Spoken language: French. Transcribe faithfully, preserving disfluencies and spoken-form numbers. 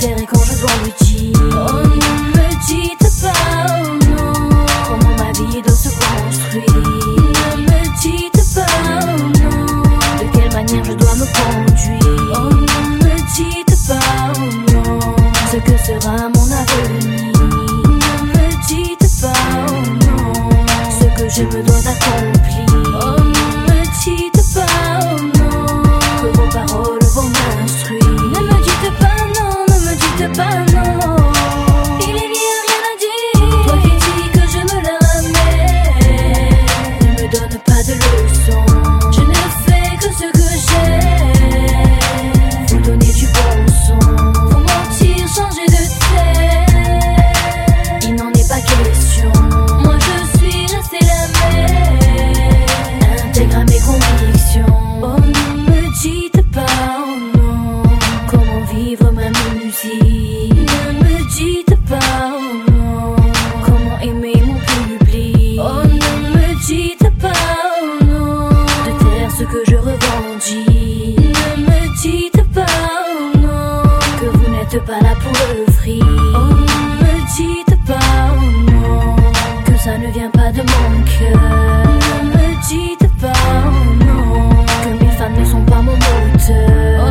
taire quand je dois le dire. Oh, ne me dites pas, oh non, comment ma vie doit se construire. Ne me dites pas, oh non, de quelle manière je dois me conduire. Oh, ne me dites pas, oh non, ce que sera mon avenir. Ne me dites pas, oh non, ce que je me dois d'accomplir. Oh, ne me dites pas, oh non, que vos paroles vont m'instruire. Ne me dites pas non, ne me dites pas non. Il est bien rien à dire. Toi qui dis que je me la ramène, ne me donne pas de leçons. Je ne fais que ce que j'aime. Vous donner du bon son. Vous mentir, changer de tête. Il n'en est pas question. Moi je suis restée la même, intègre à mes convictions. Oh, ne me dites pas, oh non, comment vivre ma musique. Ne me dites pas, oh non, comment aimer mon public. Oh, ne me dites pas, oh non, de taire ce que je revendique. Ne me dites pas, oh non, que vous n'êtes pas là pour le fric. Oh, ne me dites pas, oh non, que ça ne vient pas de mon cœur. Ne me dites pas, oh non, que mes fans ne sont pas mon moteur. Oh,